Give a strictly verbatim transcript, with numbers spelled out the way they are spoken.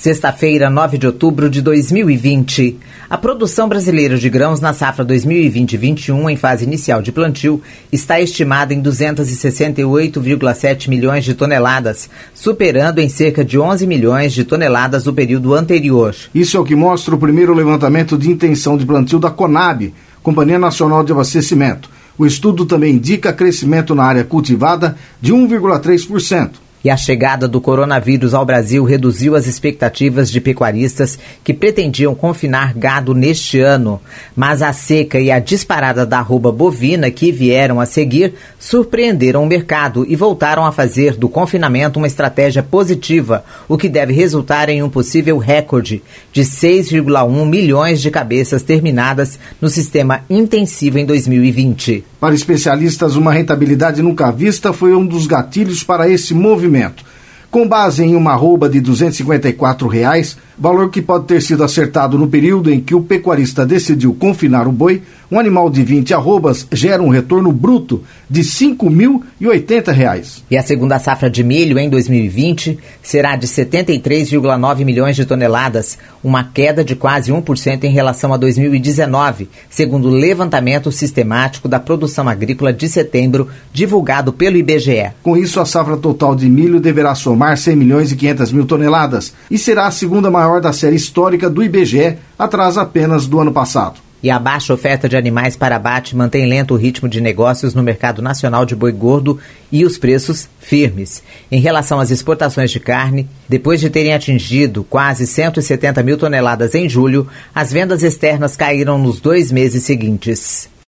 Sexta-feira, nove de outubro de dois mil e vinte. A produção brasileira de grãos na safra dois mil e vinte vinte e um, em fase inicial de plantio, está estimada em duzentos e sessenta e oito vírgula sete milhões de toneladas, superando em cerca de onze milhões de toneladas o período anterior. Isso é o que mostra o primeiro levantamento de intenção de plantio da Conab, Companhia Nacional de Abastecimento. O estudo também indica crescimento na área cultivada de um vírgula três por cento. E a chegada do coronavírus ao Brasil reduziu as expectativas de pecuaristas que pretendiam confinar gado neste ano. Mas a seca e a disparada da arroba bovina que vieram a seguir surpreenderam o mercado e voltaram a fazer do confinamento uma estratégia positiva, o que deve resultar em um possível recorde de seis vírgula um milhões de cabeças terminadas no sistema intensivo em dois mil e vinte. Para especialistas, uma rentabilidade nunca vista foi um dos gatilhos para esse movimento. Com base em uma arroba de duzentos e cinquenta e quatro reais, valor que pode ter sido acertado no período em que o pecuarista decidiu confinar o boi, um animal de vinte arrobas gera um retorno bruto de cinco mil e oitenta reais. E a segunda safra de milho em dois mil e vinte será de setenta e três vírgula nove milhões de toneladas, uma queda de quase um por cento em relação a dois mil e dezenove, segundo o levantamento sistemático da produção agrícola de setembro, divulgado pelo I B G E. Com isso, a safra total de milho deverá somar cem milhões e quinhentas mil toneladas e será a segunda maior da série histórica do I B G E, atrás apenas do ano passado. E a baixa oferta de animais para abate mantém lento o ritmo de negócios no mercado nacional de boi gordo e os preços firmes. Em relação às exportações de carne, depois de terem atingido quase cento e setenta mil toneladas em julho, as vendas externas caíram nos dois meses seguintes.